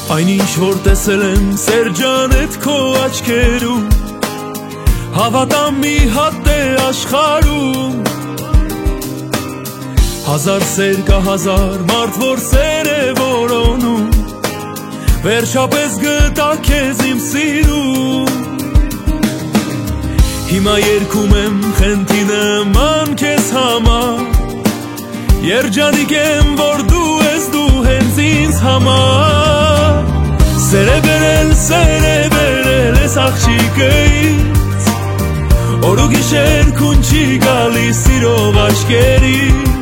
Այնինչ որ տեսել եմ Սերջանետ քո աչքերում, հավատամ մի հատ է աշխարհում, հազար սեր կա հազար մարդ որ սեր է որոնում, վերջապես գտա քեզ իմ սիրում, հիմա երգում եմ խենթի նման քեզ համար, երջանիկ եմ որ դու ես դու հենց ինձ համար, սեր է բերել ես աղջիկից, օր ու գիշեր քուն չի գալիս սիրով աչքերից,